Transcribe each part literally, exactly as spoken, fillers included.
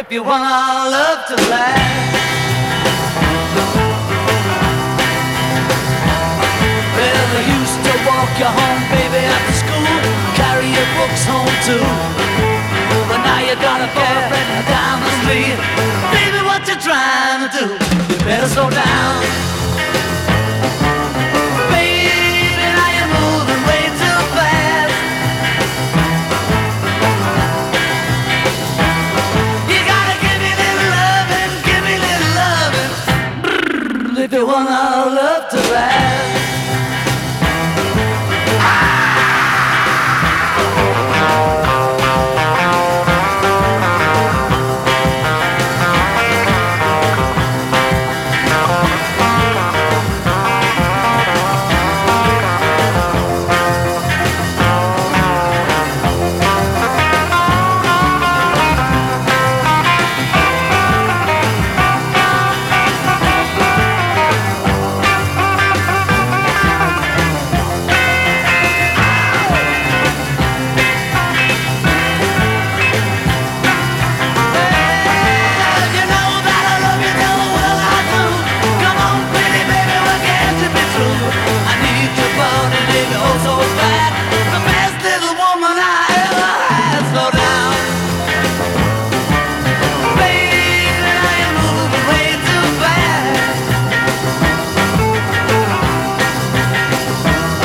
if you want our love to last. Well, I used to walk you home, baby, after school, carry your books home too. But now you got a boyfriend down the street. Baby, what you trying to do? You better slow down. Baby, now you're moving way too fast. You gotta give me little loving, give me little loving, brrr, if you want our love to last.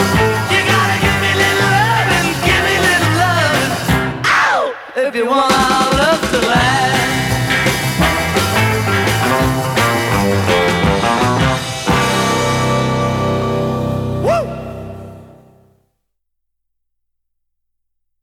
If you want